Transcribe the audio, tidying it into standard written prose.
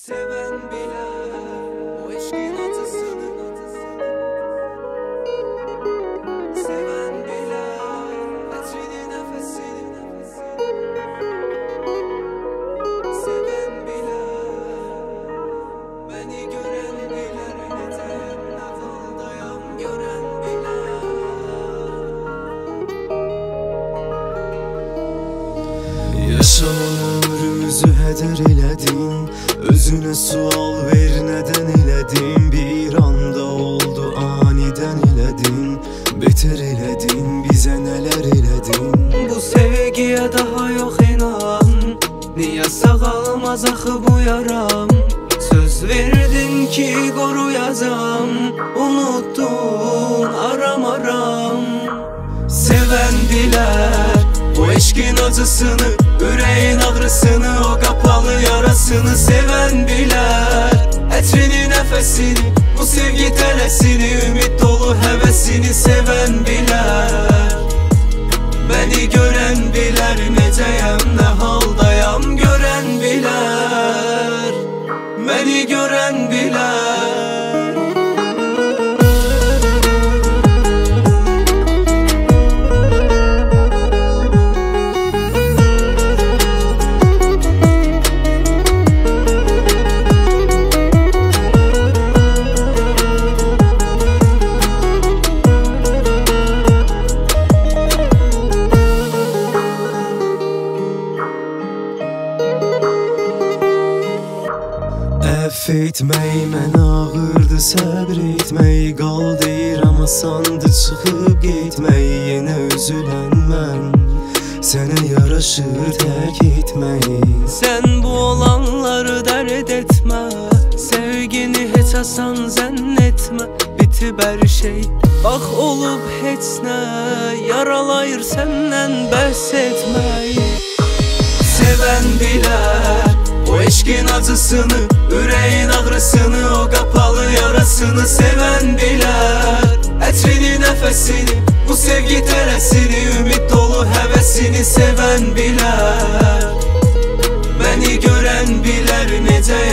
Seven bilir o eşkin acısını. Seven bilir etrini nefesini. Seven bilir beni gören bilir neden ne haldayam gören bilir. Yaşanan ömrümüzü heder elədim. Özüne sual ver neden elədim. Bir anda oldu aniden elədim. Beter elədim, bize neler elədim. Bu sevgiye daha yok inan. Niye sağalmaz axı bu yaram? Söz verdin ki koruyacağım. Unuttun aram aram. Seven diler bu eşkin acısını, yüreğin ağrısını, o kapalı yarasını. Seven biler etrini nefesini, bu sevgi telesini, ümit dolu hevesini. Seven biler beni gören biler neceyem ne haldayam gören biler. Beni gören biler. Əff etmək mənə ağırdı, səbr etmək. Qal deyirəm asandı çıxıb getmək. Yenə üzülən mən, sənə yaraşır tərk etmək. Sen bu olanları dert etme, sevgini hiç asan zannetme. Bitib her şey, bak olup heç ne, yaralayır senden bəhs etmək. Seven biler o eşkin acısını, yüreğin ağrısını, o kapalı yarasını. Seven biler etrini nefesini, bu sevgi telesini, ümit dolu hevesini. Seven biler beni gören biler necə